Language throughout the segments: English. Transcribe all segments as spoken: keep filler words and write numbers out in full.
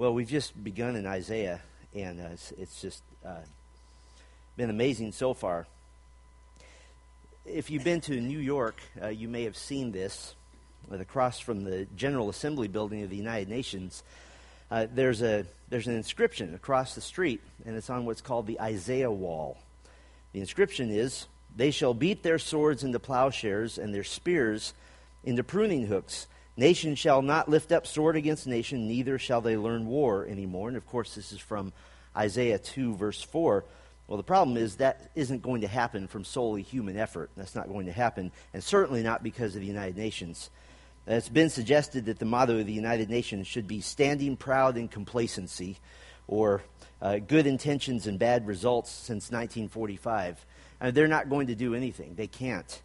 Well, we've just begun in Isaiah, and uh, it's, it's just uh, been amazing so far. If you've been to New York, uh, you may have seen this. Across from the General Assembly building of the United Nations, uh, there's a there's an inscription across the street, and it's on what's called the Isaiah Wall. The inscription is, "They shall beat their swords into plowshares and their spears into pruning hooks. Nation shall not lift up sword against nation, neither shall they learn war anymore." And of course, this is from Isaiah two, verse four. Well, the problem is that isn't going to happen from solely human effort. That's not going to happen, and certainly not because of the United Nations. It's been suggested that the motto of the United Nations should be "standing proud in complacency," or uh, "good intentions and bad results since nineteen forty-five. Uh, they're not going to do anything. They can't.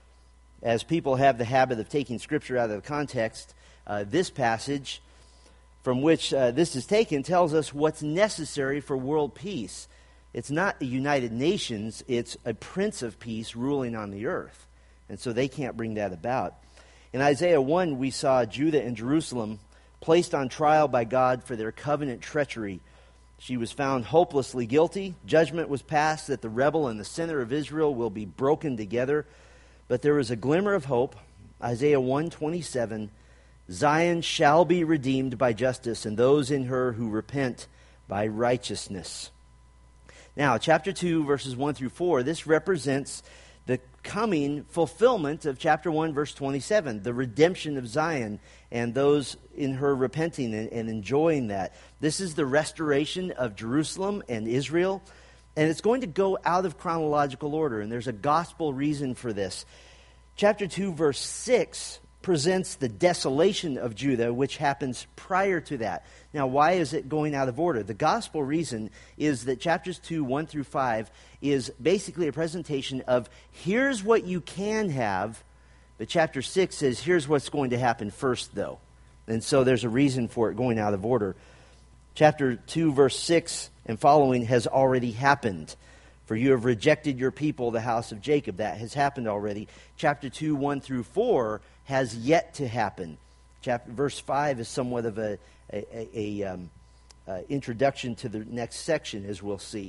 As people have the habit of taking Scripture out of the context, uh, this passage from which uh, this is taken tells us what's necessary for world peace. It's not the United Nations, it's a Prince of Peace ruling on the earth. And so they can't bring that about. In Isaiah one, we saw Judah and Jerusalem placed on trial by God for their covenant treachery. She was found hopelessly guilty. Judgment was passed that the rebel and the sinner of Israel will be broken together. But there is a glimmer of hope. Isaiah one twenty-seven, "Zion shall be redeemed by justice, and those in her who repent by righteousness." Now, chapter two, verses one through four, this represents the coming fulfillment of chapter one, verse twenty-seven, the redemption of Zion and those in her repenting and, and enjoying that. This is the restoration of Jerusalem and Israel, and it's going to go out of chronological order, and there's a gospel reason for this. Chapter two, verse six presents the desolation of Judah, which happens prior to that. Now, why is it going out of order? The gospel reason is that chapters two, one through five is basically a presentation of here's what you can have, but chapter six says here's what's going to happen first, though. And so there's a reason for it going out of order. Chapter two, verse six and following has already happened. "For you have rejected your people, the house of Jacob." That has happened already. Chapter two, one through four has yet to happen. Chapter, verse five is somewhat of a, a, a, a um, uh, introduction to the next section, as we'll see.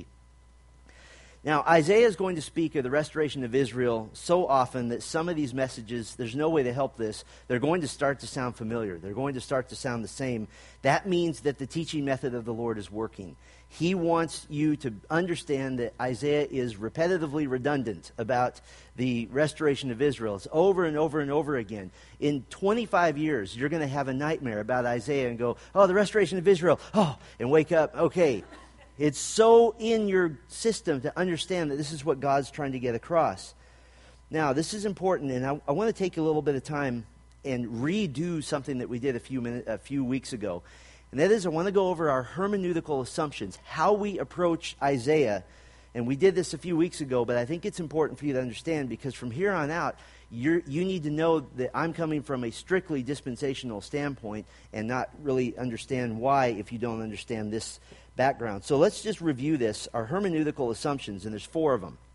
Now, Isaiah is going to speak of the restoration of Israel so often that some of these messages, there's no way to help this, they're going to start to sound familiar. They're going to start to sound the same. That means that the teaching method of the Lord is working. He wants you to understand that Isaiah is repetitively redundant about the restoration of Israel. It's over and over and over again. In twenty-five years, you're going to have a nightmare about Isaiah and go, "Oh, the restoration of Israel. Oh," and wake up. Okay. It's so in your system to understand that this is what God's trying to get across. Now, this is important, and I, I want to take a little bit of time and redo something that we did a few minute, a few weeks ago. And that is, I want to go over our hermeneutical assumptions, how we approach Isaiah. And we did this a few weeks ago, but I think it's important for you to understand, because from here on out, you're, you need to know that I'm coming from a strictly dispensational standpoint and not really understand why if you don't understand this background. So let's just review this, our hermeneutical assumptions, and there's four of them.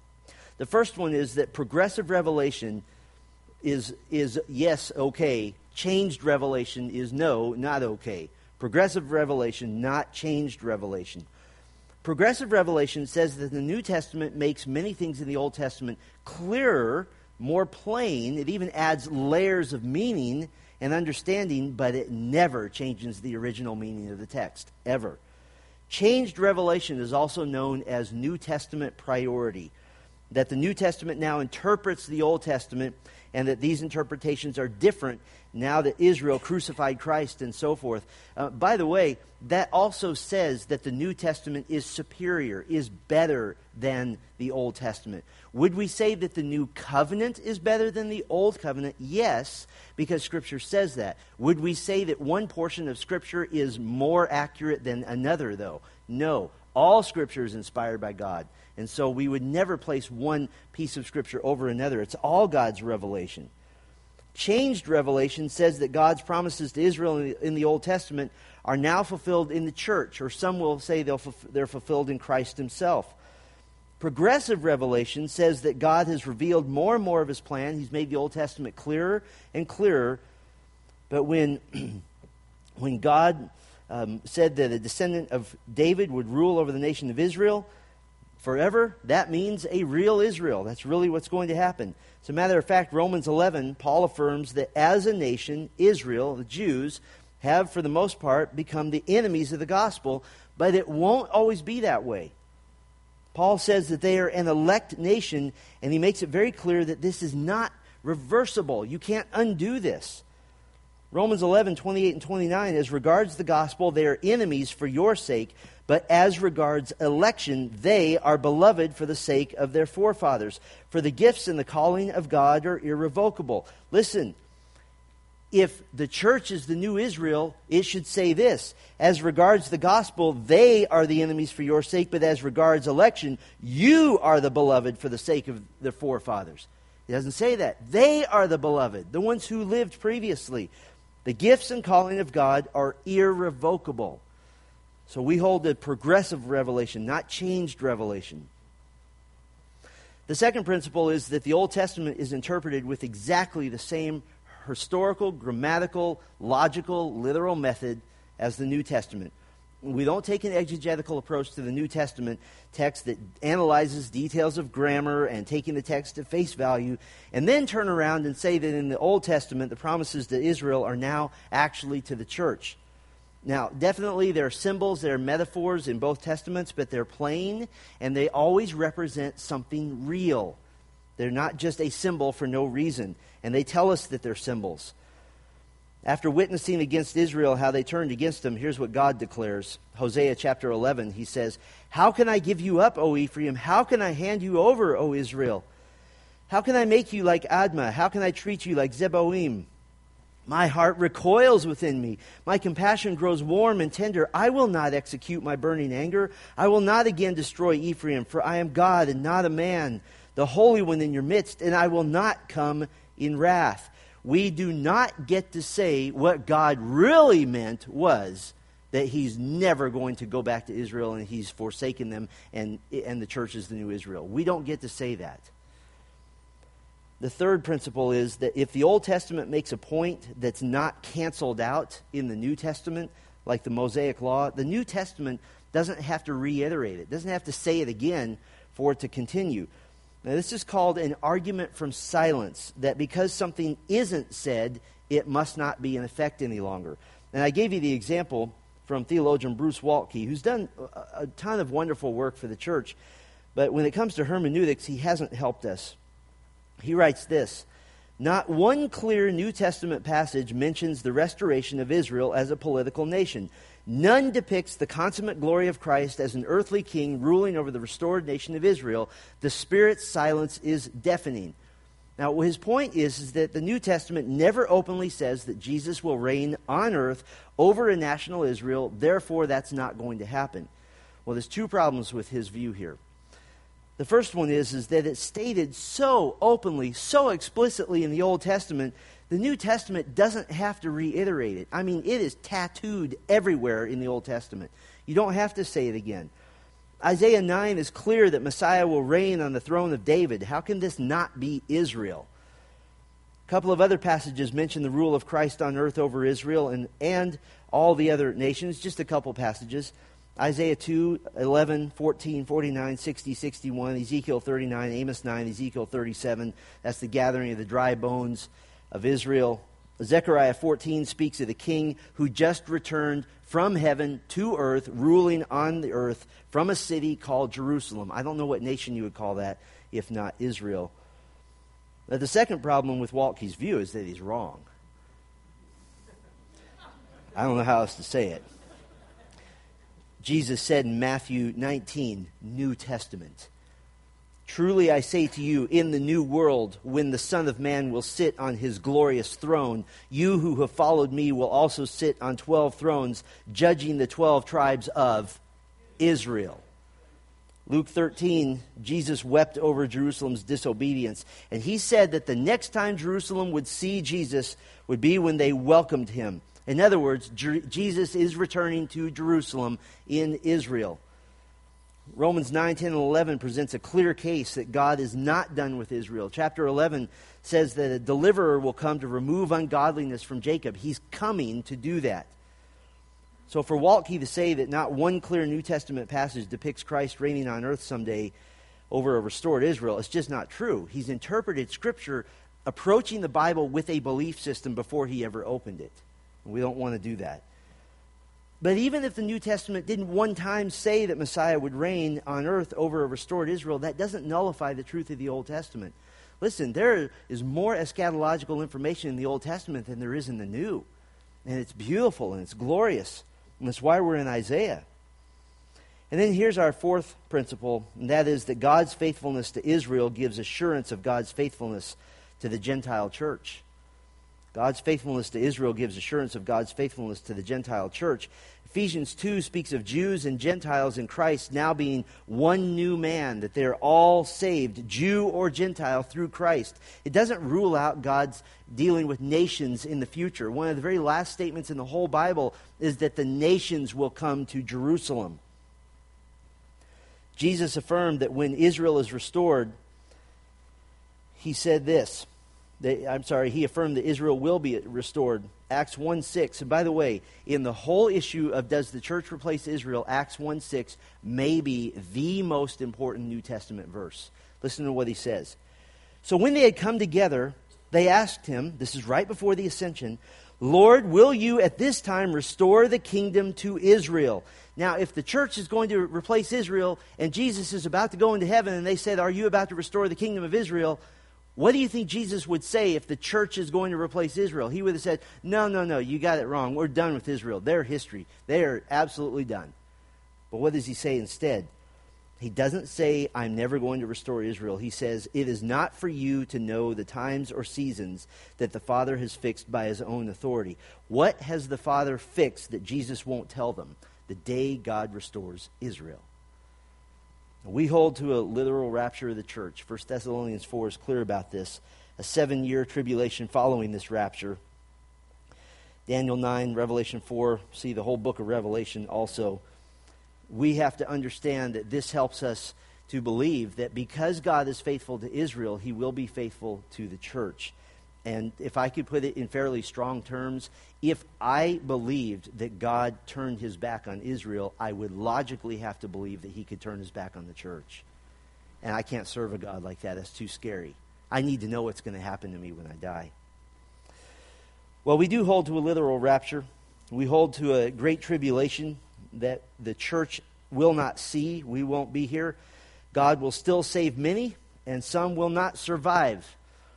The first one is that progressive revelation is, is yes, okay. Changed revelation is no, not okay. Progressive revelation, not changed revelation. Progressive revelation says that the New Testament makes many things in the Old Testament clearer, more plain. It even adds layers of meaning and understanding, but it never changes the original meaning of the text, ever. Changed revelation is also known as New Testament priority, that the New Testament now interprets the Old Testament, and that these interpretations are different now that Israel crucified Christ and so forth. Uh, by the way, that also says that the New Testament is superior, is better than the Old Testament. Would we say that the New Covenant is better than the Old Covenant? Yes, because Scripture says that. Would we say that one portion of Scripture is more accurate than another, though? No. All Scripture is inspired by God. And so we would never place one piece of Scripture over another. It's all God's revelation. Changed revelation says that God's promises to Israel in the, in the Old Testament are now fulfilled in the church, or some will say they'll, they're fulfilled in Christ himself. Progressive revelation says that God has revealed more and more of his plan. He's made the Old Testament clearer and clearer. But when, when God um, said that a descendant of David would rule over the nation of Israel forever. That means a real Israel. That's really what's going to happen. As a matter of fact, Romans eleven, Paul affirms that as a nation, Israel, the Jews, have for the most part become the enemies of the gospel, but it won't always be that way. Paul says that they are an elect nation, and he makes it very clear that this is not reversible. You can't undo this. Romans eleven, twenty-eight and twenty-nine, as regards the gospel, they are enemies for your sake, but as regards election, they are beloved for the sake of their forefathers. For the gifts and the calling of God are irrevocable. Listen, if the church is the new Israel, it should say this: as regards the gospel, they are the enemies for your sake, but as regards election, you are the beloved for the sake of their forefathers. It doesn't say that. They are the beloved, the ones who lived previously. The gifts and calling of God are irrevocable. So we hold a progressive revelation, not changed revelation. The second principle is that the Old Testament is interpreted with exactly the same historical, grammatical, logical, literal method as the New Testament. We don't take an exegetical approach to the New Testament text that analyzes details of grammar and taking the text at face value, and then turn around and say that in the Old Testament the promises to Israel are now actually to the church. Now, definitely there are symbols, there are metaphors in both Testaments, but they're plain, and they always represent something real. They're not just a symbol for no reason, and they tell us that they're symbols. After witnessing against Israel how they turned against him, here's what God declares. Hosea chapter eleven, he says, "How can I give you up, O Ephraim? How can I hand you over, O Israel? How can I make you like Admah? How can I treat you like Zeboim? My heart recoils within me. My compassion grows warm and tender. I will not execute my burning anger. I will not again destroy Ephraim, for I am God and not a man, the Holy One in your midst, and I will not come in wrath." We do not get to say what God really meant was that he's never going to go back to Israel and he's forsaken them and, and the church is the new Israel. We don't get to say that. The third principle is that if the Old Testament makes a point that's not canceled out in the New Testament, like the Mosaic Law, the New Testament doesn't have to reiterate it, doesn't have to say it again for it to continue. Now, this is called an argument from silence, that because something isn't said, it must not be in effect any longer. And I gave you the example from theologian Bruce Waltke, who's done a, a ton of wonderful work for the church, but when it comes to hermeneutics, he hasn't helped us. He writes this: "Not one clear New Testament passage mentions the restoration of Israel as a political nation. None depicts the consummate glory of Christ as an earthly king ruling over the restored nation of Israel. The Spirit's silence is deafening." Now, his point is, is that the New Testament never openly says that Jesus will reign on earth over a national Israel. Therefore, that's not going to happen. Well, there's two problems with his view here. The first one is, is that it's stated so openly, so explicitly in the Old Testament, the New Testament doesn't have to reiterate it. I mean, it is tattooed everywhere in the Old Testament. You don't have to say it again. Isaiah nine is clear that Messiah will reign on the throne of David. How can this not be Israel? A couple of other passages mention the rule of Christ on earth over Israel and, and all the other nations. Just a couple passages. Isaiah two, eleven, fourteen, forty-nine, sixty, sixty-one, Ezekiel thirty-nine, Amos nine, Ezekiel thirty-seven. That's the gathering of the dry bones of Israel. Zechariah fourteen speaks of the king who just returned from heaven to earth, ruling on the earth from a city called Jerusalem. I don't know what nation you would call that if not Israel. Now, the second problem with Waltke's view is that he's wrong. I don't know how else to say it. Jesus said in Matthew nineteen, New Testament, "Truly I say to you, in the new world, when the Son of Man will sit on his glorious throne, you who have followed me will also sit on twelve thrones, judging the twelve tribes of Israel." Luke thirteen, Jesus wept over Jerusalem's disobedience, and he said that the next time Jerusalem would see Jesus would be when they welcomed him. In other words, Jer- Jesus is returning to Jerusalem in Israel. Romans nine, ten, and eleven presents a clear case that God is not done with Israel. Chapter eleven says that a deliverer will come to remove ungodliness from Jacob. He's coming to do that. So for Waltke to say that not one clear New Testament passage depicts Christ reigning on earth someday over a restored Israel, it's just not true. He's interpreted Scripture approaching the Bible with a belief system before he ever opened it. We don't want to do that. But even if the New Testament didn't one time say that Messiah would reign on earth over a restored Israel, that doesn't nullify the truth of the Old Testament. Listen, there is more eschatological information in the Old Testament than there is in the New. And it's beautiful and it's glorious. And that's why we're in Isaiah. And then here's our fourth principle, and that is that God's faithfulness to Israel gives assurance of God's faithfulness to the Gentile church. God's faithfulness to Israel gives assurance of God's faithfulness to the Gentile church. Ephesians two speaks of Jews and Gentiles in Christ now being one new man, that they're all saved, Jew or Gentile, through Christ. It doesn't rule out God's dealing with nations in the future. One of the very last statements in the whole Bible is that the nations will come to Jerusalem. Jesus affirmed that when Israel is restored, he said this. They, I'm sorry, he affirmed that Israel will be restored. Acts one six. And by the way, in the whole issue of does the church replace Israel, Acts one six may be the most important New Testament verse. Listen to what he says. So when they had come together, they asked him, this is right before the ascension, Lord, will you at this time restore the kingdom to Israel? Now, if the church is going to replace Israel and Jesus is about to go into heaven and they said, are you about to restore the kingdom of Israel? What do you think Jesus would say if the church is going to replace Israel? He would have said, no, no, no, you got it wrong. We're done with Israel. They're history. They are absolutely done. But what does he say instead? He doesn't say, I'm never going to restore Israel. He says, it is not for you to know the times or seasons that the Father has fixed by his own authority. What has the Father fixed that Jesus won't tell them? The day God restores Israel. We hold to a literal rapture of the church. First Thessalonians four is clear about this. A seven-year tribulation following this rapture. Daniel nine, Revelation four, see the whole book of Revelation also. We have to understand that this helps us to believe that because God is faithful to Israel, he will be faithful to the church. And if I could put it in fairly strong terms, if I believed that God turned his back on Israel, I would logically have to believe that he could turn his back on the church. And I can't serve a God like that. That's too scary. I need to know what's going to happen to me when I die. Well, we do hold to a literal rapture. We hold to a great tribulation that the church will not see. We won't be here. God will still save many, and some will not survive.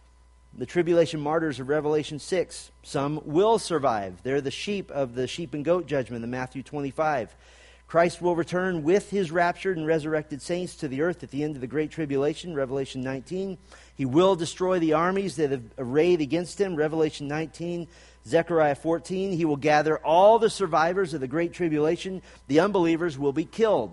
The tribulation martyrs of Revelation six, some will survive. They're the sheep of the sheep and goat judgment in Matthew twenty-five. Christ will return with his raptured and resurrected saints to the earth at the end of the great tribulation, Revelation nineteen. He will destroy the armies that have arrayed against him, Revelation nineteen. Zechariah fourteen, he will gather all the survivors of the great tribulation. The unbelievers will be killed.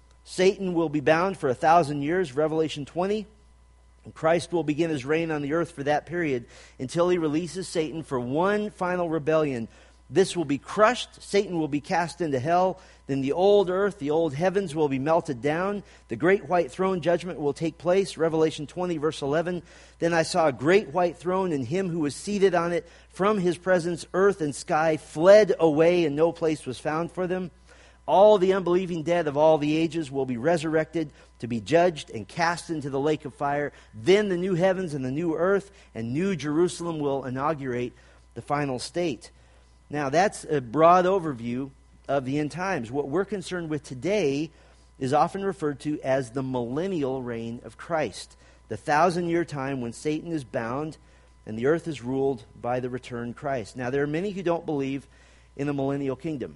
Satan will be bound for a thousand years, Revelation twenty. And Christ will begin his reign on the earth for that period until he releases Satan for one final rebellion. This will be crushed. Satan will be cast into hell. Then the old earth, the old heavens will be melted down. The great white throne judgment will take place. Revelation twenty, verse eleven. Then I saw a great white throne, and him who was seated on it. From his presence, earth and sky fled away, and no place was found for them. All the unbelieving dead of all the ages will be resurrected to be judged and cast into the lake of fire. Then the new heavens and the new earth and new Jerusalem will inaugurate the final state. Now, that's a broad overview of the end times. What we're concerned with today is often referred to as the millennial reign of Christ, the thousand-year time when Satan is bound and the earth is ruled by the returned Christ. Now, there are many who don't believe in the millennial kingdom.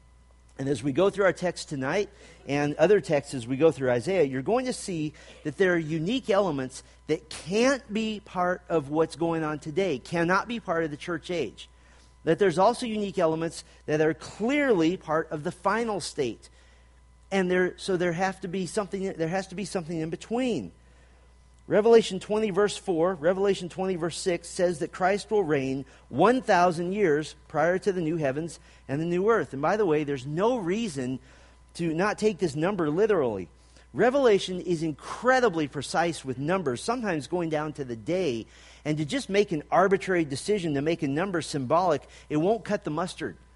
And as we go through our text tonight and other texts as we go through Isaiah, you're going to see that there are unique elements that can't be part of what's going on today, cannot be part of the church age. That there's also unique elements that are clearly part of the final state. And there so there have to be something there has to be something in between. Revelation twenty, verse four, Revelation twenty, verse six says that Christ will reign one thousand years prior to the new heavens and the new earth. And by the way, there's no reason to not take this number literally. Revelation is incredibly precise with numbers, sometimes going down to the day. And to just make an arbitrary decision to make a number symbolic, it won't cut the mustard.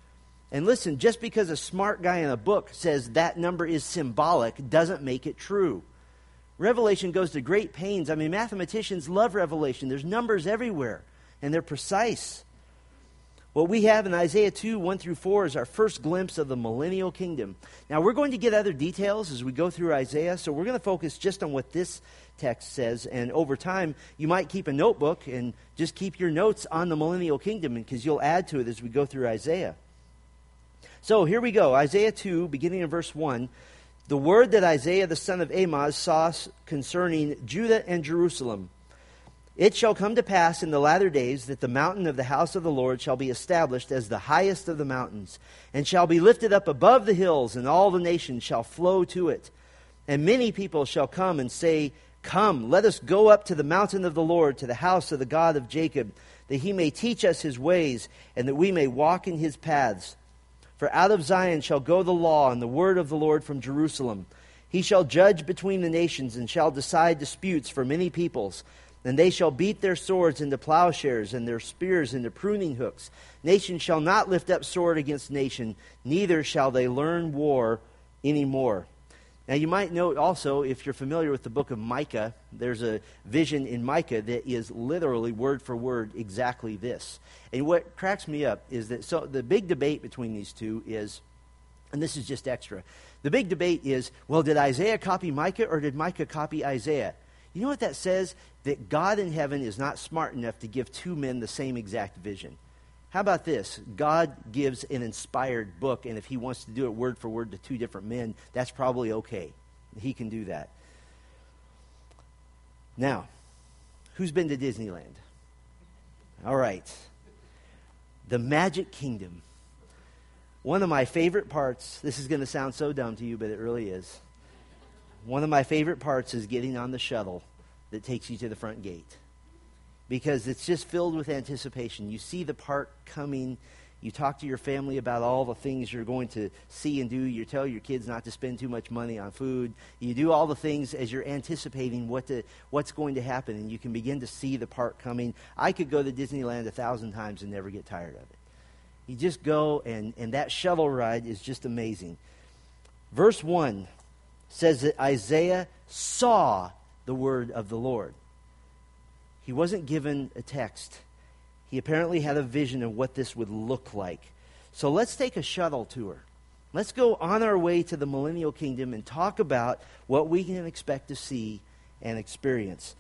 And listen, just because a smart guy in a book says that number is symbolic doesn't make it true. Revelation goes to great pains. I mean, mathematicians love Revelation. There's numbers everywhere, and they're precise. What we have in Isaiah two, one through four is our first glimpse of the millennial kingdom. Now, we're going to get other details as we go through Isaiah, so we're going to focus just on what this text says. And over time, you might keep a notebook and just keep your notes on the millennial kingdom, because you'll add to it as we go through Isaiah. So here we go, Isaiah two, beginning in verse one. The word that Isaiah the son of Amoz saw concerning Judah and Jerusalem. It shall come to pass in the latter days that the mountain of the house of the Lord shall be established as the highest of the mountains, and shall be lifted up above the hills, and all the nations shall flow to it. And many people shall come and say, Come, let us go up to the mountain of the Lord, to the house of the God of Jacob, that he may teach us his ways, and that we may walk in his paths. For out of Zion shall go the law and the word of the Lord from Jerusalem. He shall judge between the nations, and shall decide disputes for many peoples. And they shall beat their swords into plowshares, and their spears into pruning hooks. Nation shall not lift up sword against nation, neither shall they learn war any more. Now you might note also, if you're familiar with the book of Micah, there's a vision in Micah that is literally word for word exactly this. And what cracks me up is that, so the big debate between these two is, and this is just extra, the big debate is, well, did Isaiah copy Micah or did Micah copy Isaiah? You know what that says? That God in heaven is not smart enough to give two men the same exact vision. How about this? God gives an inspired book, and if he wants to do it word for word to two different men, that's probably okay. He can do that. Now, who's been to Disneyland? All right. The Magic Kingdom. One of my favorite parts, this is going to sound so dumb to you, but it really is. One of my favorite parts is getting on the shuttle that takes you to the front gate. Because it's just filled with anticipation. You see the park coming. You talk to your family about all the things you're going to see and do. You tell your kids not to spend too much money on food. You do all the things as you're anticipating what to, what's going to happen. And you can begin to see the park coming. I could go to Disneyland a thousand times and never get tired of it. You just go, and, and that shuttle ride is just amazing. Verse one says that Isaiah saw the word of the Lord. He wasn't given a text. He apparently had a vision of what this would look like. So let's take a shuttle tour. Let's go on our way to the millennial kingdom and talk about what we can expect to see and experience.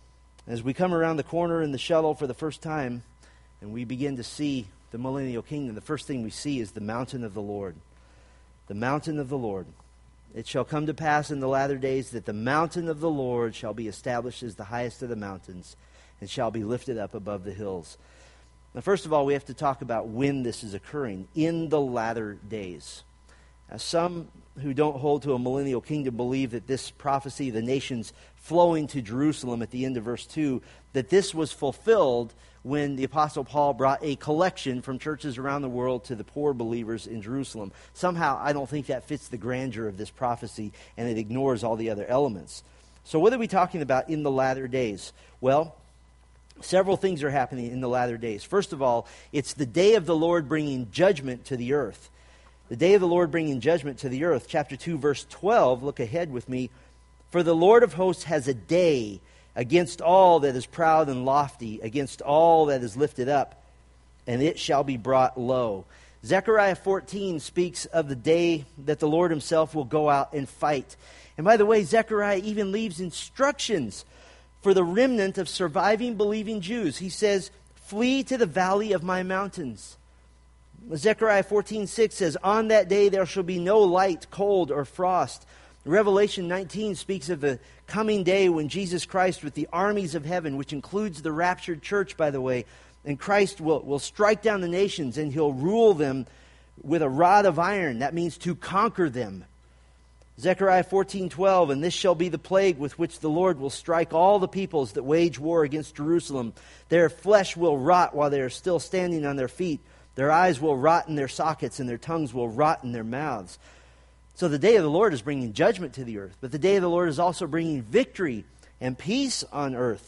As we come around the corner in the shuttle for the first time and we begin to see the millennial kingdom, the first thing we see is the mountain of the Lord. The mountain of the Lord. It shall come to pass in the latter days that the mountain of the Lord shall be established as the highest of the mountains, and shall be lifted up above the hills. Now, first of all, we have to talk about when this is occurring. In the latter days. Now, some who don't hold to a millennial kingdom believe that this prophecy, the nations flowing to Jerusalem at the end of verse two, that this was fulfilled when the Apostle Paul brought a collection from churches around the world to the poor believers in Jerusalem. Somehow, I don't think that fits the grandeur of this prophecy, and it ignores all the other elements. So what are we talking about in the latter days? Well, several things are happening in the latter days. First of all, it's the day of the Lord bringing judgment to the earth. The day of the Lord bringing judgment to the earth. Chapter two, verse twelve, look ahead with me. For the Lord of hosts has a day against all that is proud and lofty, against all that is lifted up, and it shall be brought low. Zechariah fourteen speaks of the day that the Lord himself will go out and fight. And by the way, Zechariah even leaves instructions for the remnant of surviving, believing Jews. He says, flee to the valley of my mountains. Zechariah fourteen six says, on that day there shall be no light, cold, or frost. Revelation nineteen speaks of the coming day when Jesus Christ with the armies of heaven, which includes the raptured church, by the way, and Christ will, will strike down the nations and he'll rule them with a rod of iron. That means to conquer them. Zechariah fourteen twelve, and this shall be the plague with which the Lord will strike all the peoples that wage war against Jerusalem. Their flesh will rot while they are still standing on their feet. Their eyes will rot in their sockets, and their tongues will rot in their mouths. So the day of the Lord is bringing judgment to the earth, but the day of the Lord is also bringing victory and peace on earth.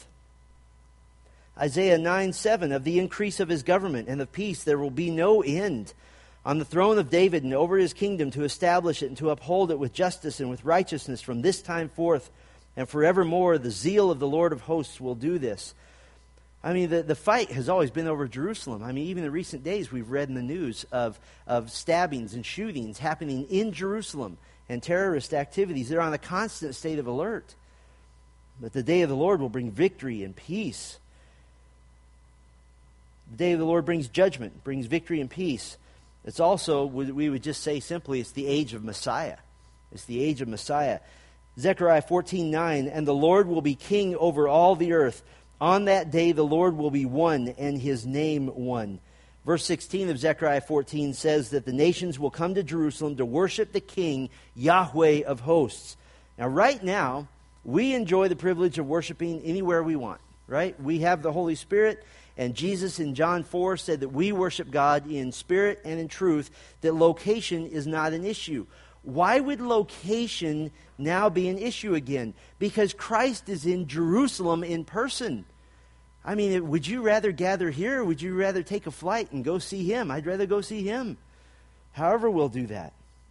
Isaiah nine seven, of the increase of his government and of peace there will be no end on the throne of David and over his kingdom, to establish it and to uphold it with justice and with righteousness from this time forth and forevermore. The zeal of the Lord of hosts will do this. I mean, the, the fight has always been over Jerusalem. I mean, even in recent days, we've read in the news of, of stabbings and shootings happening in Jerusalem and terrorist activities. They're on a constant state of alert. But the day of the Lord will bring victory and peace. The day of the Lord brings judgment, brings victory and peace. It's also, we would just say simply, it's the age of Messiah. It's the age of Messiah. Zechariah fourteen nine, and the Lord will be king over all the earth. On that day the Lord will be one, and his name one. Verse sixteen of Zechariah fourteen says that the nations will come to Jerusalem to worship the King, Yahweh of hosts. Now, right now, we enjoy the privilege of worshiping anywhere we want, right? We have the Holy Spirit, and Jesus in John four said that we worship God in spirit and in truth, that location is not an issue. Why would location now be an issue again? Because Christ is in Jerusalem in person. I mean, would you rather gather here, or would you rather take a flight and go see him? I'd rather go see him. However, we'll do that.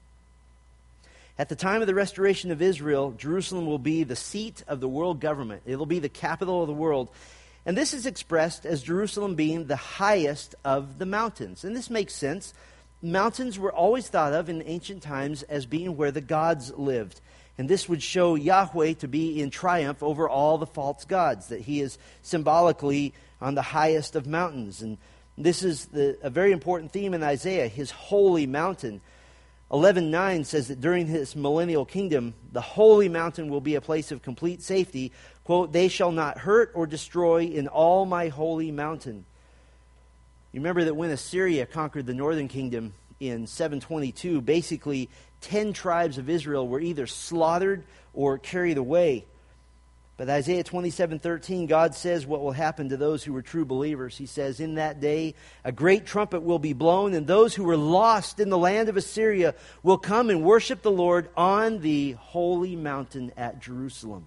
At the time of the restoration of Israel, Jerusalem will be the seat of the world government. It'll be the capital of the world. And this is expressed as Jerusalem being the highest of the mountains. And this makes sense. Mountains were always thought of in ancient times as being where the gods lived. And this would show Yahweh to be in triumph over all the false gods, that he is symbolically on the highest of mountains. And this is the, a very important theme in Isaiah, his holy mountain. eleven nine says that during his millennial kingdom, the holy mountain will be a place of complete safety. Quote, they shall not hurt or destroy in all my holy mountain. You remember that when Assyria conquered the northern kingdom in seven twenty-two, basically ten tribes of Israel were either slaughtered or carried away. But Isaiah twenty-seven thirteen, God says what will happen to those who were true believers. He says, in that day a great trumpet will be blown, and those who were lost in the land of Assyria will come and worship the Lord on the holy mountain at Jerusalem.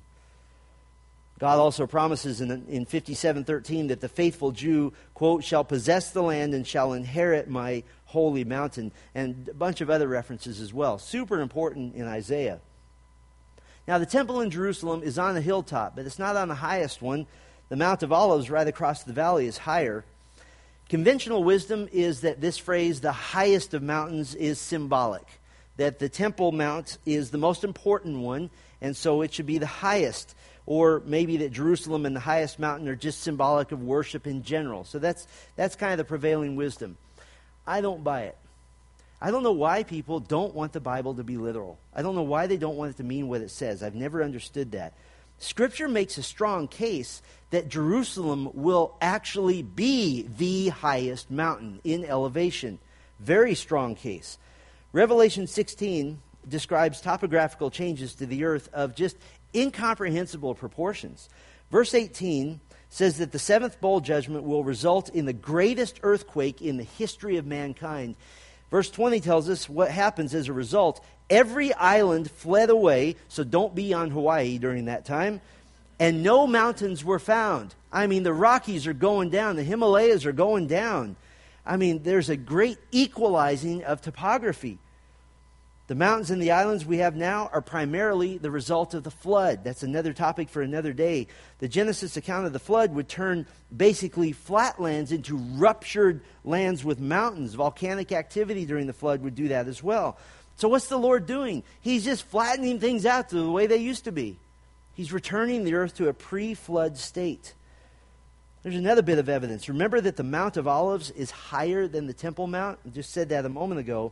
God also promises in, in fifty-seven thirteen that the faithful Jew, quote, shall possess the land and shall inherit my holy mountain. And a bunch of other references as well. Super important in Isaiah. Now, the temple in Jerusalem is on a hilltop, but it's not on the highest one. The Mount of Olives right across the valley is higher. Conventional wisdom is that this phrase, the highest of mountains, is symbolic. That the Temple Mount is the most important one, and so it should be the highest. Or maybe that Jerusalem and the highest mountain are just symbolic of worship in general. So that's that's kind of the prevailing wisdom. I don't buy it. I don't know why people don't want the Bible to be literal. I don't know why they don't want it to mean what it says. I've never understood that. Scripture makes a strong case that Jerusalem will actually be the highest mountain in elevation. Very strong case. Revelation sixteen describes topographical changes to the earth of just incomprehensible proportions. Verse eighteen says that the seventh bowl judgment will result in the greatest earthquake in the history of mankind. Verse twenty tells us what happens as a result. Every island fled away, so don't be on Hawaii during that time, and no mountains were found. I mean, the Rockies are going down, the Himalayas are going down. I mean, there's a great equalizing of topography. The mountains and the islands we have now are primarily the result of the flood. That's another topic for another day. The Genesis account of the flood would turn basically flatlands into ruptured lands with mountains. Volcanic activity during the flood would do that as well. So what's the Lord doing? He's just flattening things out to the way they used to be. He's returning the earth to a pre-flood state. There's another bit of evidence. Remember that the Mount of Olives is higher than the Temple Mount? I just said that a moment ago.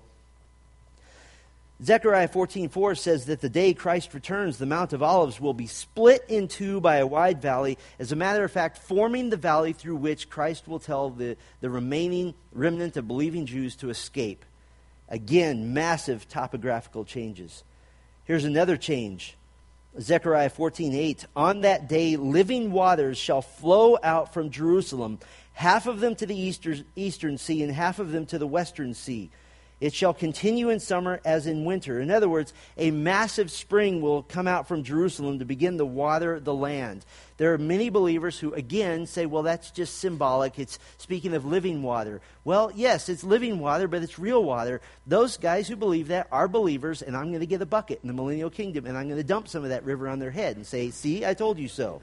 Zechariah fourteen four says that the day Christ returns, the Mount of Olives will be split in two by a wide valley. As a matter of fact, forming the valley through which Christ will tell the, the remaining remnant of believing Jews to escape. Again, massive topographical changes. Here's another change. Zechariah fourteen eight. On that day, living waters shall flow out from Jerusalem, half of them to the eastern, eastern sea and half of them to the western sea. It shall continue in summer as in winter. In other words, a massive spring will come out from Jerusalem to begin to water the land. There are many believers who, again, say, well, that's just symbolic. It's speaking of living water. Well, yes, it's living water, but it's real water. Those guys who believe that are believers, and I'm going to get a bucket in the millennial kingdom, and I'm going to dump some of that river on their head and say, see, I told you so.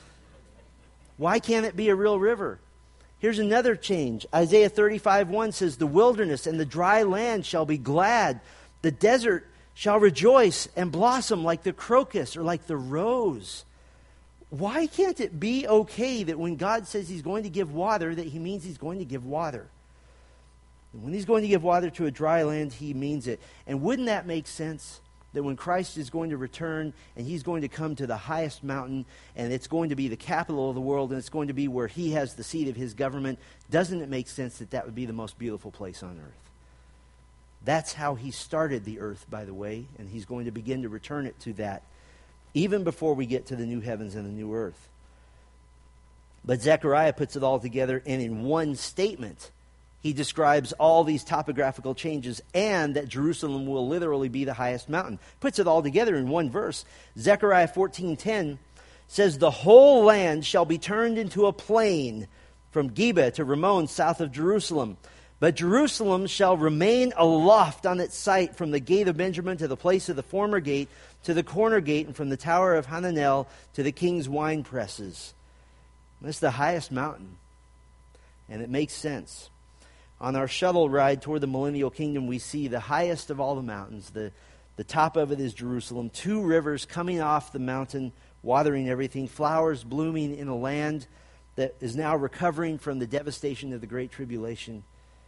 Why can't it be a real river? Here's another change. Isaiah thirty-five one says, the wilderness and the dry land shall be glad. The desert shall rejoice and blossom like the crocus or like the rose. Why can't it be okay that when God says he's going to give water, that he means he's going to give water? And when he's going to give water to a dry land, he means it. And wouldn't that make sense? That when Christ is going to return and he's going to come to the highest mountain and it's going to be the capital of the world and it's going to be where he has the seat of his government, doesn't it make sense that that would be the most beautiful place on earth? That's how he started the earth, by the way, and he's going to begin to return it to that even before we get to the new heavens and the new earth. But Zechariah puts it all together, and in one statement he describes all these topographical changes and that Jerusalem will literally be the highest mountain. Puts it all together in one verse. Zechariah fourteen ten says, the whole land shall be turned into a plain from Geba to Rimmon south of Jerusalem. But Jerusalem shall remain aloft on its site from the gate of Benjamin to the place of the former gate to the corner gate and from the tower of Hananel to the king's wine presses. That's the highest mountain. And it makes sense. On our shuttle ride toward the millennial kingdom, we see the highest of all the mountains. The, the top of it is Jerusalem. Two rivers coming off the mountain, watering everything. Flowers blooming in a land that is now recovering from the devastation of the Great Tribulation.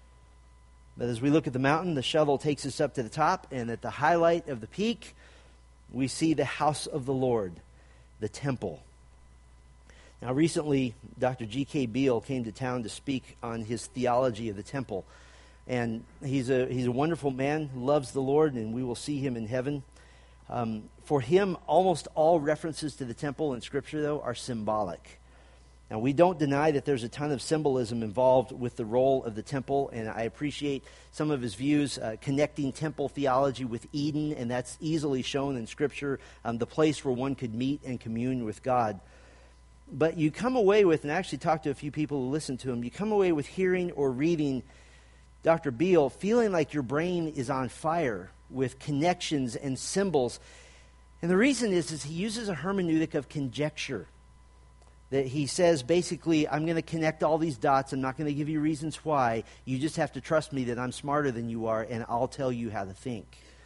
But as we look at the mountain, the shuttle takes us up to the top. And at the highlight of the peak, we see the house of the Lord, the temple. Now, recently, Doctor G K Beale came to town to speak on his theology of the temple. And he's a he's a wonderful man, loves the Lord, and we will see him in heaven. Um, for him, almost all references to the temple in Scripture, though, are symbolic. Now, we don't deny that there's a ton of symbolism involved with the role of the temple, and I appreciate some of his views uh, connecting temple theology with Eden, and that's easily shown in Scripture, um, the place where one could meet and commune with God. But you come away with, and I actually talked to a few people who listened to him, you come away with hearing or reading Doctor Beale feeling like your brain is on fire with connections and symbols. And the reason is, is he uses a hermeneutic of conjecture. That he says, basically, I'm going to connect all these dots. I'm not going to give you reasons why. You just have to trust me that I'm smarter than you are, and I'll tell you how to think.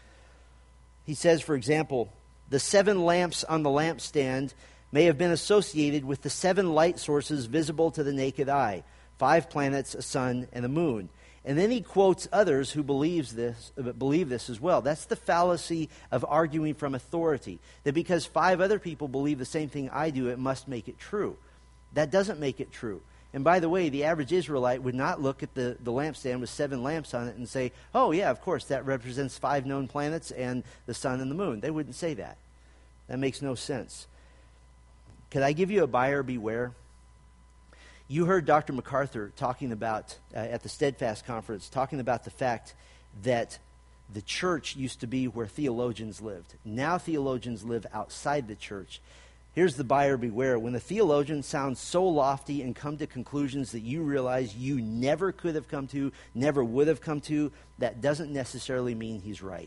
He says, for example, the seven lamps on the lampstand may have been associated with the seven light sources visible to the naked eye, five planets, a sun, and a moon. And then he quotes others who believes this, believe this as well. That's the fallacy of arguing from authority. That because five other people believe the same thing I do, it must make it true. That doesn't make it true. And by the way, the average Israelite would not look at the, the lampstand with seven lamps on it and say, oh yeah, of course, that represents five known planets and the sun and the moon. They wouldn't say that. That makes no sense. Could I give you a buyer beware? You heard Doctor MacArthur talking about, uh, at the Steadfast Conference, talking about the fact that the church used to be where theologians lived. Now theologians live outside the church. Here's the buyer beware. When a theologian sounds so lofty and come to conclusions that you realize you never could have come to, never would have come to, that doesn't necessarily mean he's right.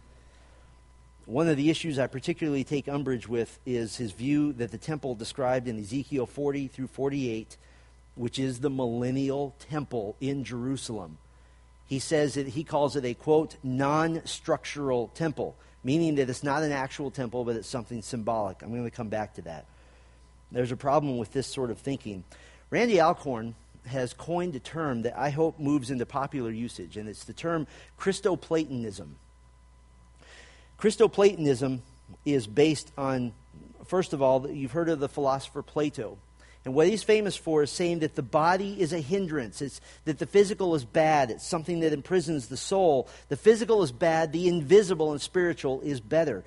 One of the issues I particularly take umbrage with is his view that the temple described in Ezekiel forty through forty-eight, which is the millennial temple in Jerusalem. He says that he calls it a, quote, non-structural temple, meaning that it's not an actual temple, but it's something symbolic. I'm going to come back to that. There's a problem with this sort of thinking. Randy Alcorn has coined a term that I hope moves into popular usage, and it's the term Christoplatonism. Christoplatonism is based on, first of all, you've heard of the philosopher Plato. And what he's famous for is saying that the body is a hindrance. It's that the physical is bad. It's something that imprisons the soul. The physical is bad. The invisible and spiritual is better.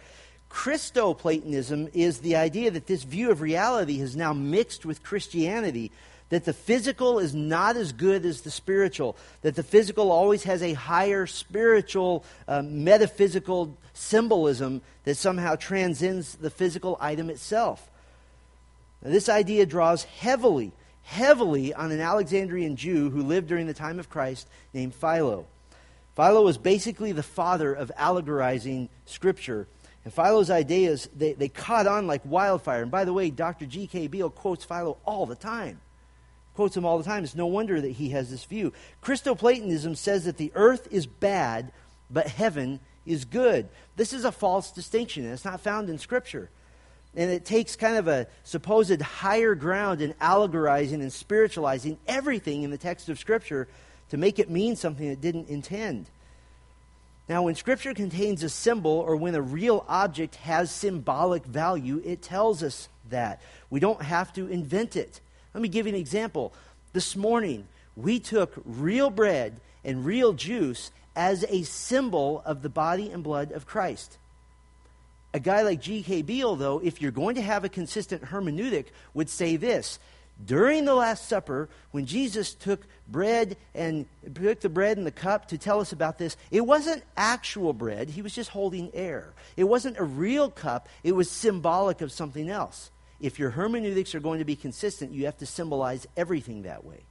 Christoplatonism is the idea that this view of reality has now mixed with Christianity, that the physical is not as good as the spiritual, that the physical always has a higher spiritual, uh, metaphysical symbolism that somehow transcends the physical item itself. Now, this idea draws heavily, heavily on an Alexandrian Jew who lived during the time of Christ named Philo. Philo was basically the father of allegorizing Scripture. And Philo's ideas, they, they caught on like wildfire. And by the way, Doctor G K Beale quotes Philo all the time. Quotes him all the time. It's no wonder that he has this view. Christoplatonism says that the earth is bad, but heaven is good. This is a false distinction, and it's not found in Scripture. And it takes kind of a supposed higher ground in allegorizing and spiritualizing everything in the text of Scripture to make it mean something it didn't intend. Now, when Scripture contains a symbol or when a real object has symbolic value, it tells us that. We don't have to invent it. Let me give you an example. This morning, we took real bread and real juice as a symbol of the body and blood of Christ. A guy like G K Beale, though, if you're going to have a consistent hermeneutic, would say this: during the Last Supper, when Jesus took bread and took the bread and the cup to tell us about this, it wasn't actual bread. He was just holding air. It wasn't a real cup. It was symbolic of something else. If your hermeneutics are going to be consistent, you have to symbolize everything that way.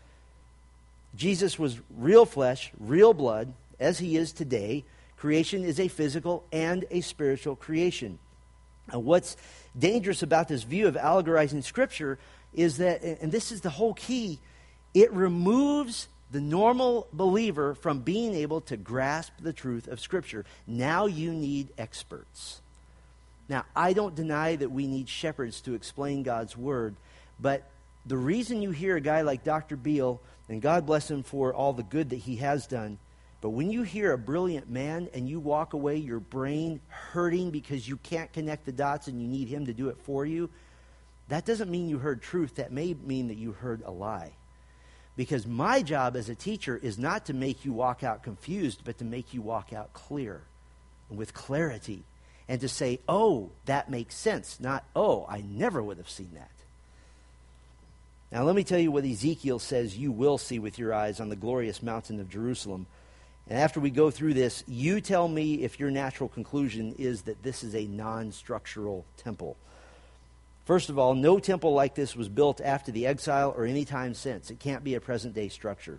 Jesus was real flesh, real blood, as he is today. Creation is a physical and a spiritual creation. And what's dangerous about this view of allegorizing Scripture is that, and this is the whole key, it removes the normal believer from being able to grasp the truth of Scripture. Now you need experts. Now, I don't deny that we need shepherds to explain God's Word, but the reason you hear a guy like Doctor Beale, and God bless him for all the good that he has done, but when you hear a brilliant man and you walk away, your brain hurting because you can't connect the dots and you need him to do it for you, that doesn't mean you heard truth. That may mean that you heard a lie. Because my job as a teacher is not to make you walk out confused, but to make you walk out clear and with clarity. And to say, oh, that makes sense. Not, oh, I never would have seen that. Now let me tell you what Ezekiel says you will see with your eyes on the glorious mountain of Jerusalem. And after we go through this, you tell me if your natural conclusion is that this is a non-structural temple. First of all, no temple like this was built after the exile or any time since. It can't be a present-day structure.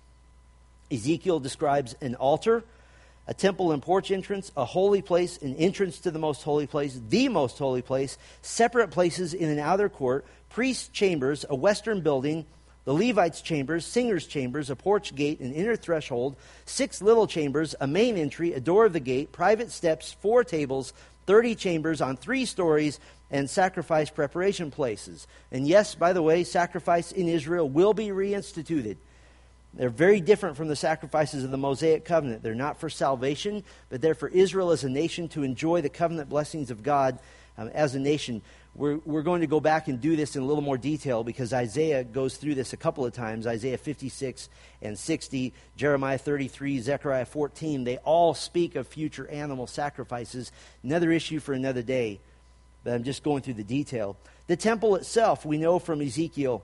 Ezekiel describes an altar, a temple and porch entrance, a holy place, an entrance to the most holy place, the most holy place, separate places in an outer court, priest chambers, a western building, the Levites' chambers, singers' chambers, a porch gate, an inner threshold, six little chambers, a main entry, a door of the gate, private steps, four tables, thirty chambers on three stories, and sacrifice preparation places. And yes, by the way, sacrifice in Israel will be reinstituted. They're very different from the sacrifices of the Mosaic covenant. They're not for salvation, but they're for Israel as a nation to enjoy the covenant blessings of God um, as a nation. We're, we're going to go back and do this in a little more detail because Isaiah goes through this a couple of times. Isaiah fifty-six and sixty, Jeremiah thirty-three, Zechariah fourteen. They all speak of future animal sacrifices. Another issue for another day, but I'm just going through the detail. The temple itself, we know from Ezekiel,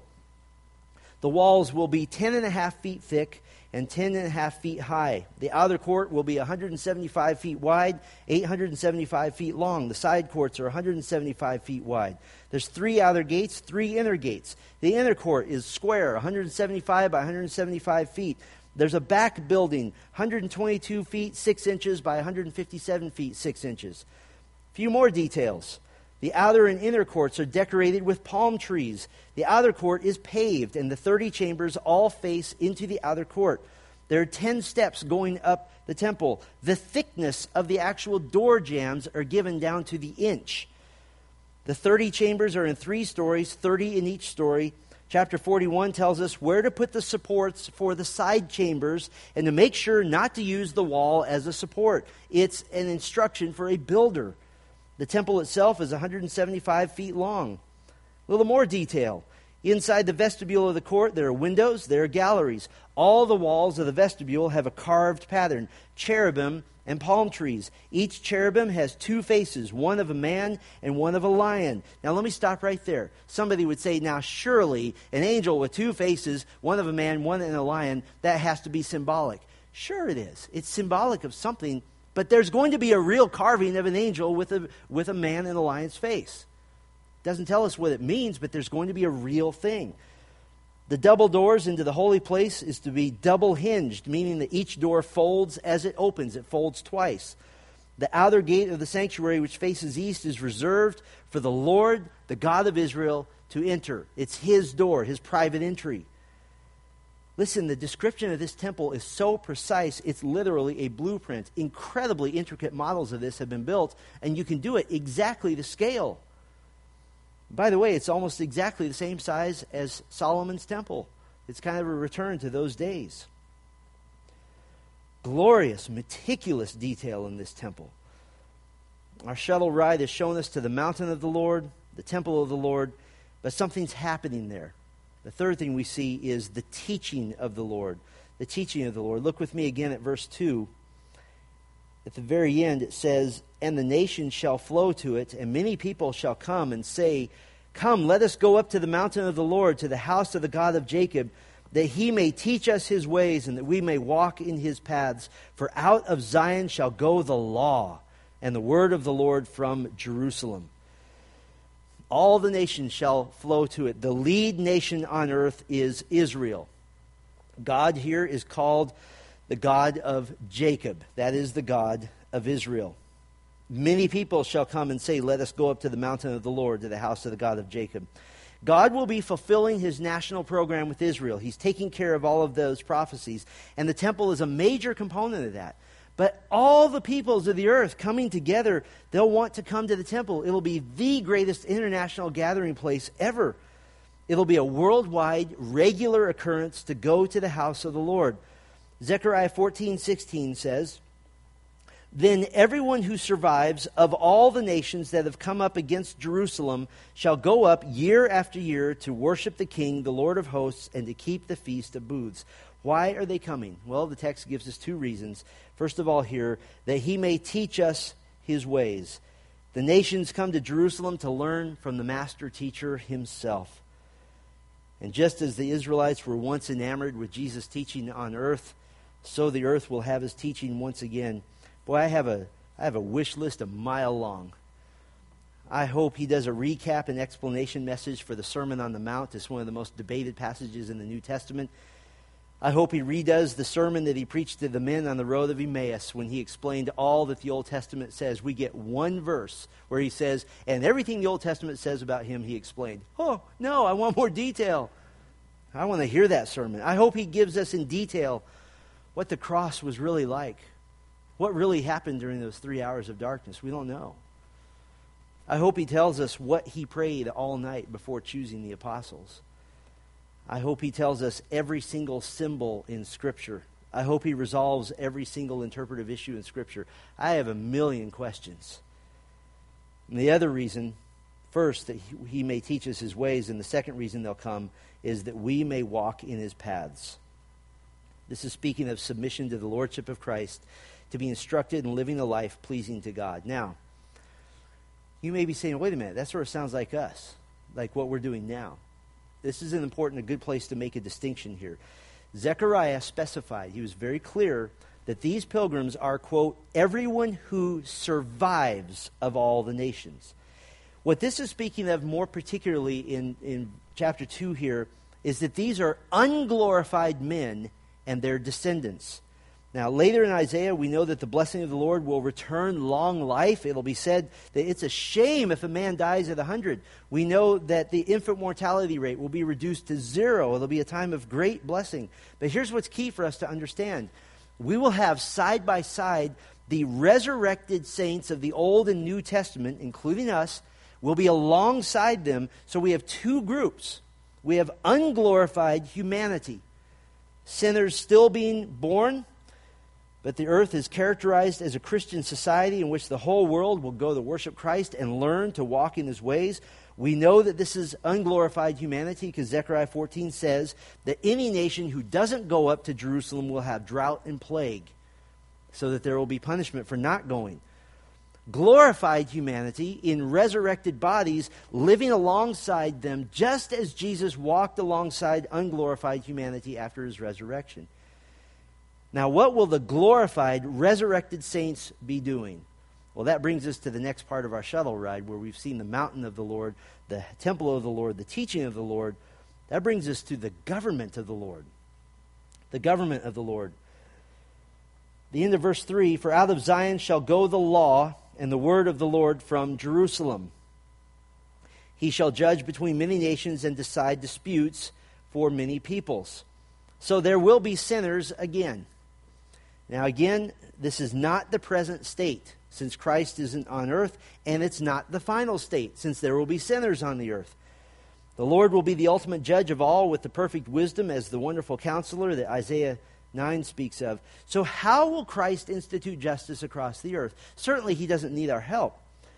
the walls will be ten and a half feet thick and ten and a half feet high. The outer court will be one hundred seventy-five feet wide, eight hundred seventy-five feet long. The side courts are one hundred seventy-five feet wide. There's three outer gates, three inner gates. The inner court is square, one hundred seventy-five by one hundred seventy-five feet. There's a back building, one hundred twenty-two feet, six inches by one hundred fifty-seven feet, six inches. A few more details. The outer and inner courts are decorated with palm trees. The outer court is paved, and the thirty chambers all face into the outer court. There are ten steps going up the temple. The thickness of the actual door jambs are given down to the inch. The thirty chambers are in three stories, thirty in each story. Chapter forty-one tells us where to put the supports for the side chambers and to make sure not to use the wall as a support. It's an instruction for a builder. The temple itself is one hundred seventy-five feet long. A little more detail. Inside the vestibule of the court, there are windows, there are galleries. All the walls of the vestibule have a carved pattern, cherubim and palm trees. Each cherubim has two faces, one of a man and one of a lion. Now let me stop right there. Somebody would say, now surely an angel with two faces, one of a man, one and a lion, that has to be symbolic. Sure it is. It's symbolic of something, but there's going to be a real carving of an angel with a, with a man and a lion's face. Doesn't tell us what it means, but there's going to be a real thing. The double doors into the holy place is to be double hinged, meaning that each door folds as it opens. It folds twice. The outer gate of the sanctuary, which faces east, is reserved for the Lord, the God of Israel, to enter. It's his door, his private entry. Listen, the description of this temple is so precise, it's literally a blueprint. Incredibly intricate models of this have been built, and you can do it exactly to scale. By the way, it's almost exactly the same size as Solomon's temple. It's kind of a return to those days. Glorious, meticulous detail in this temple. Our shuttle ride has shown us to the mountain of the Lord, the temple of the Lord, but something's happening there. The third thing we see is the teaching of the Lord. The teaching of the Lord. Look with me again at verse two. At the very end it says, and the nations shall flow to it, and many people shall come and say, come, let us go up to the mountain of the Lord, to the house of the God of Jacob, that he may teach us his ways, and that we may walk in his paths. For out of Zion shall go the law, and the word of the Lord from Jerusalem. All the nations shall flow to it. The lead nation on earth is Israel. God here is called the God of Jacob. That is the God of Israel. Many people shall come and say, let us go up to the mountain of the Lord, to the house of the God of Jacob. God will be fulfilling his national program with Israel. He's taking care of all of those prophecies. And the temple is a major component of that. But all the peoples of the earth coming together, they'll want to come to the temple. It'll be the greatest international gathering place ever. It'll be a worldwide, regular occurrence to go to the house of the Lord. Zechariah fourteen sixteen says, then everyone who survives of all the nations that have come up against Jerusalem shall go up year after year to worship the King, the Lord of hosts, and to keep the Feast of Booths. Why are they coming? Well, the text gives us two reasons. First of all here, that he may teach us his ways. The nations come to Jerusalem to learn from the master teacher himself. And just as the Israelites were once enamored with Jesus' teaching on earth, so the earth will have his teaching once again. Boy, I have a I have a wish list a mile long. I hope he does a recap and explanation message for the Sermon on the Mount. It's one of the most debated passages in the New Testament. I hope he redoes the sermon that he preached to the men on the road of Emmaus when he explained all that the Old Testament says. We get one verse where he says, and everything the Old Testament says about him, he explained. Oh, no, I want more detail. I want to hear that sermon. I hope he gives us in detail what the cross was really like. What really happened during those three hours of darkness? We don't know. I hope he tells us what he prayed all night before choosing the apostles. I hope he tells us every single symbol in Scripture. I hope he resolves every single interpretive issue in Scripture. I have a million questions. And the other reason, first, that he may teach us his ways, and the second reason they'll come is that we may walk in his paths. This is speaking of submission to the Lordship of Christ, to be instructed in living a life pleasing to God. Now, you may be saying, wait a minute, that sort of sounds like us, like what we're doing now. This is an important, a good place to make a distinction here. Zechariah specified, he was very clear, that these pilgrims are, quote, everyone who survives of all the nations. What this is speaking of more particularly in, in chapter two here is that these are unglorified men and their descendants. Now, later in Isaiah, we know that the blessing of the Lord will return long life. It'll be said that it's a shame if a man dies at a hundred. We know that the infant mortality rate will be reduced to zero. It'll be a time of great blessing. But here's what's key for us to understand. We will have side by side the resurrected saints of the Old and New Testament, including us, will be alongside them. So we have two groups. We have unglorified humanity. Sinners still being born, But the earth is characterized as a Christian society in which the whole world will go to worship Christ and learn to walk in his ways. We know that this is unglorified humanity because Zechariah fourteen says that any nation who doesn't go up to Jerusalem will have drought and plague, so that there will be punishment for not going. Glorified humanity in resurrected bodies living alongside them, just as Jesus walked alongside unglorified humanity after his resurrection. Now, what will the glorified, resurrected saints be doing? Well, that brings us to the next part of our shuttle ride, where we've seen the mountain of the Lord, the temple of the Lord, the teaching of the Lord. That brings us to the government of the Lord. The government of the Lord. The end of verse three, for out of Zion shall go the law and the word of the Lord from Jerusalem. He shall judge between many nations and decide disputes for many peoples. So there will be sinners again. Now again, this is not the present state, since Christ isn't on earth, and it's not the final state, since there will be sinners on the earth. The Lord will be the ultimate judge of all with the perfect wisdom as the wonderful counselor that Isaiah nine speaks of. So how will Christ institute justice across the earth? Certainly he doesn't need our help.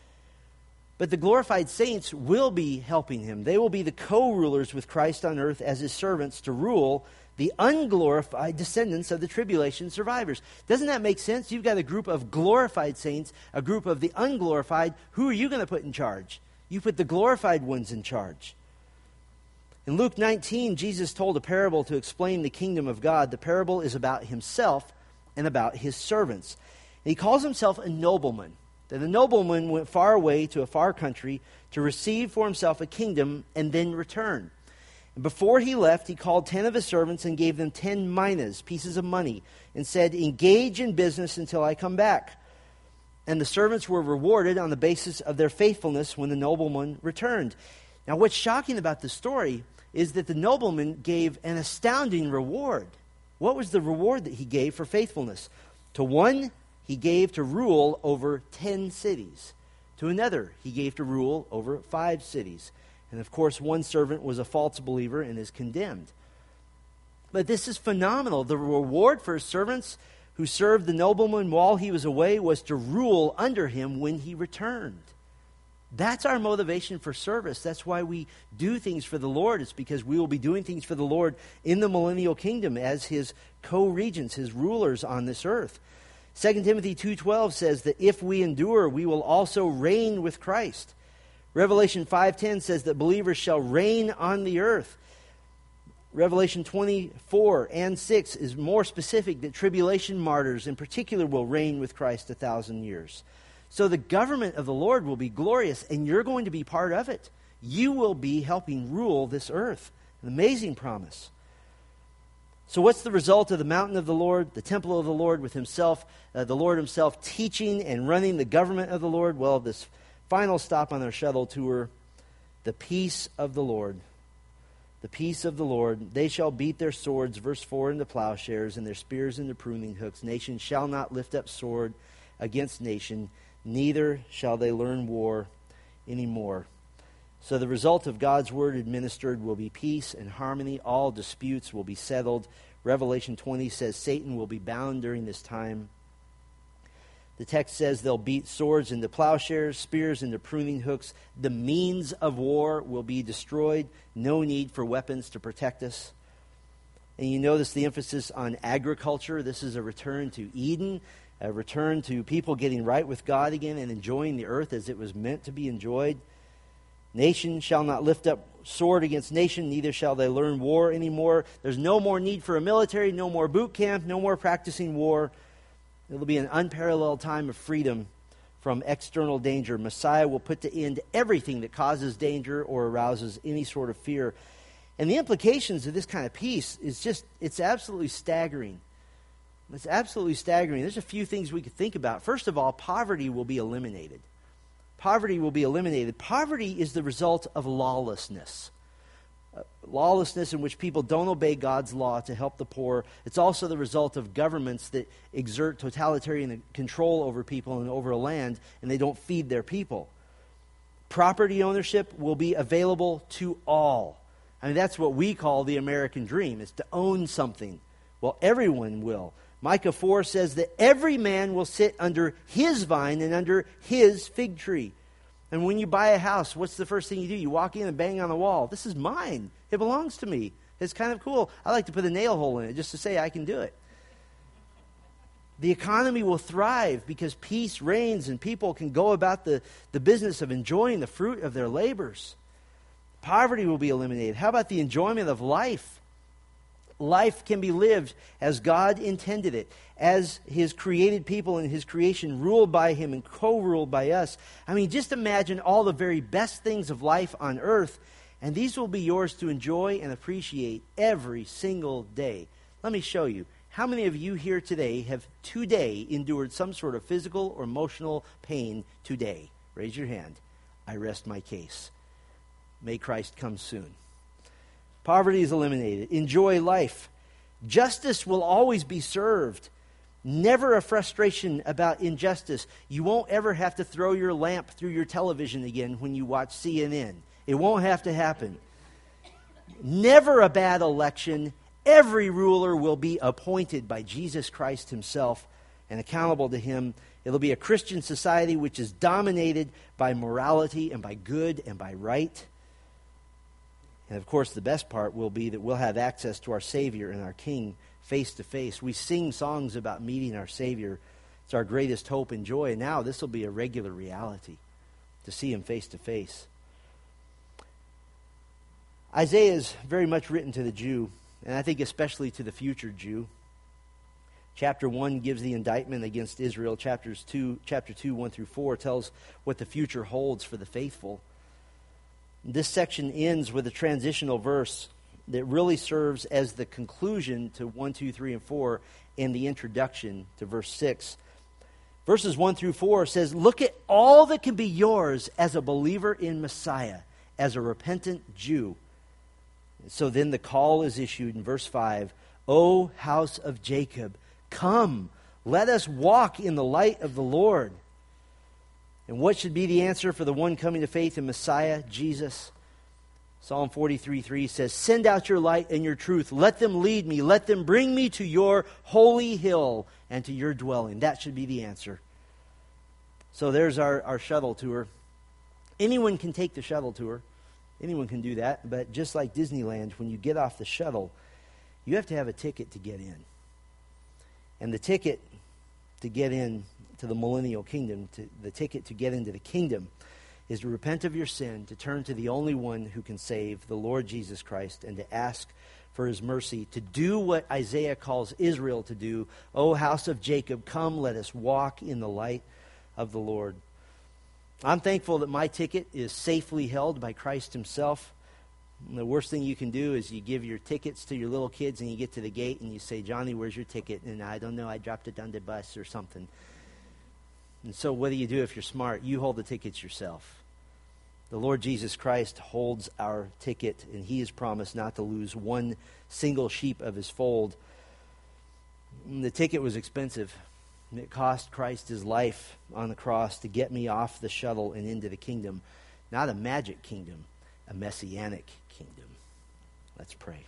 But the glorified saints will be helping him. They will be the co-rulers with Christ on earth as his servants to rule the unglorified descendants of the tribulation survivors. Doesn't that make sense? You've got a group of glorified saints, a group of the unglorified. Who are you going to put in charge? You put the glorified ones in charge. In Luke nineteen, Jesus told a parable to explain the kingdom of God. The parable is about himself and about his servants. And he calls himself a nobleman. That a nobleman went far away to a far country to receive for himself a kingdom and then return. And before he left, he called ten of his servants and gave them ten minas, pieces of money, and said, engage in business until I come back. And the servants were rewarded on the basis of their faithfulness when the nobleman returned. Now, what's shocking about the story is that the nobleman gave an astounding reward. What was the reward that he gave for faithfulness? To one, he gave to rule over ten cities. To another, he gave to rule over five cities. And of course, one servant was a false believer and is condemned. But this is phenomenal. The reward for his servants who served the nobleman while he was away was to rule under him when he returned. That's our motivation for service. That's why we do things for the Lord. It's because we will be doing things for the Lord in the millennial kingdom as his co-regents, his rulers on this earth. Second Timothy two twelve says that if we endure, we will also reign with Christ. Revelation five ten says that believers shall reign on the earth. Revelation twenty-four and six is more specific that tribulation martyrs in particular will reign with Christ a thousand years. So the government of the Lord will be glorious, and you're going to be part of it. You will be helping rule this earth. An amazing promise. So what's the result of the mountain of the Lord, the temple of the Lord with himself, uh, the Lord himself teaching and running the government of the Lord? Well, this final stop on our shuttle tour, the peace of the Lord. The peace of the Lord. They shall beat their swords, verse four, into plowshares, and their spears into pruning hooks. Nation shall not lift up sword against nation, neither shall they learn war anymore. So the result of God's word administered will be peace and harmony. All disputes will be settled. Revelation twenty says Satan will be bound during this time. The text says they'll beat swords into plowshares, spears into pruning hooks. The means of war will be destroyed. No need for weapons to protect us. And you notice the emphasis on agriculture. This is a return to Eden, a return to people getting right with God again and enjoying the earth as it was meant to be enjoyed. Nation shall not lift up sword against nation, neither shall they learn war anymore. There's no more need for a military, no more boot camp, no more practicing war. It'll be an unparalleled time of freedom from external danger. Messiah will put to end everything that causes danger or arouses any sort of fear. And the implications of this kind of peace is just, it's absolutely staggering. It's absolutely staggering. There's a few things we could think about. First of all, poverty will be eliminated. Poverty will be eliminated. Poverty is the result of lawlessness. Uh, lawlessness in which people don't obey God's law to help the poor. It's also the result of governments that exert totalitarian control over people and over a land, and they don't feed their people. Property ownership will be available to all. I mean, that's what we call the American dream, is to own something. Well, everyone will. Micah four says that every man will sit under his vine and under his fig tree. And when you buy a house, what's the first thing you do? You walk in and bang on the wall. This is mine. It belongs to me. It's kind of cool. I like to put a nail hole in it just to say I can do it. The economy will thrive because peace reigns and people can go about the, the business of enjoying the fruit of their labors. Poverty will be eliminated. How about the enjoyment of life? Life can be lived as God intended it, as His created people and His creation ruled by Him and co-ruled by us. I mean, just imagine all the very best things of life on earth, and these will be yours to enjoy and appreciate every single day. Let me show you. How many of you here today have today endured some sort of physical or emotional pain today? Raise your hand. I rest my case. May Christ come soon. Poverty is eliminated. Enjoy life. Justice will always be served. Never a frustration about injustice. You won't ever have to throw your lamp through your television again when you watch C N N. It won't have to happen. Never a bad election. Every ruler will be appointed by Jesus Christ Himself and accountable to Him. It'll be a Christian society which is dominated by morality and by good and by right. And of course, the best part will be that we'll have access to our Savior and our King face to face. We sing songs about meeting our Savior. It's our greatest hope and joy. And now this will be a regular reality, to see Him face to face. Isaiah is very much written to the Jew, and I think especially to the future Jew. Chapter one gives the indictment against Israel. Chapters two, chapter two, one through four tells what the future holds for the faithful. This section ends with a transitional verse that really serves as the conclusion to one, two, three, and four and the introduction to verse six. Verses one through four says, look at all that can be yours as a believer in Messiah, as a repentant Jew. So then the call is issued in verse five, O house of Jacob, come, let us walk in the light of the Lord. And what should be the answer for the one coming to faith in Messiah, Jesus? Psalm forty-three three says, send out your light and your truth. Let them lead me. Let them bring me to your holy hill and to your dwelling. That should be the answer. So there's our, our shuttle tour. Anyone can take the shuttle tour. Anyone can do that. But just like Disneyland, when you get off the shuttle, you have to have a ticket to get in. And the ticket to get in to the millennial kingdom, to, the ticket to get into the kingdom, is to repent of your sin, to turn to the only one who can save, the Lord Jesus Christ, and to ask for His mercy, to do what Isaiah calls Israel to do. O house of Jacob, come, let us walk in the light of the Lord. I'm thankful that my ticket is safely held by Christ Himself. And the worst thing you can do is you give your tickets to your little kids and you get to the gate and you say, Johnny, where's your ticket? And I don't know, I dropped it on the bus or something. And so what do you do if you're smart? You hold the tickets yourself. The Lord Jesus Christ holds our ticket, and He has promised not to lose one single sheep of His fold. And the ticket was expensive. And it cost Christ His life on the cross to get me off the shuttle and into the kingdom. Not a magic kingdom, a messianic kingdom. Let's pray.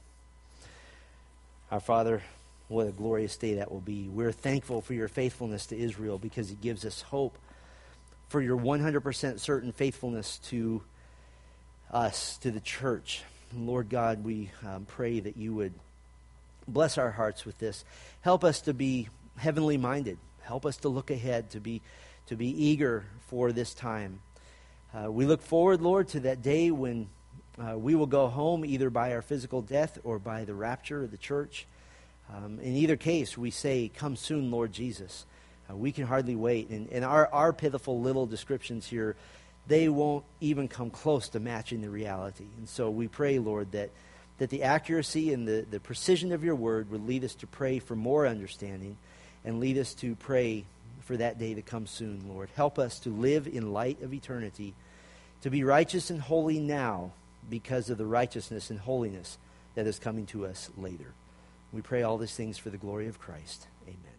Our Father, what a glorious day that will be. We're thankful for Your faithfulness to Israel because it gives us hope for Your one hundred percent certain faithfulness to us, to the church. And Lord God, we um, pray that You would bless our hearts with this. Help us to be heavenly minded. Help us to look ahead, to be, to be eager for this time. Uh, we look forward, Lord, to that day when uh, we will go home either by our physical death or by the rapture of the church. Um, in either case, we say, come soon, Lord Jesus. Uh, we can hardly wait. And, and our, our pitiful little descriptions here, they won't even come close to matching the reality. And so we pray, Lord, that, that the accuracy and the, the precision of Your word would lead us to pray for more understanding and lead us to pray for that day to come soon, Lord. Help us to live in light of eternity, to be righteous and holy now because of the righteousness and holiness that is coming to us later. We pray all these things for the glory of Christ. Amen.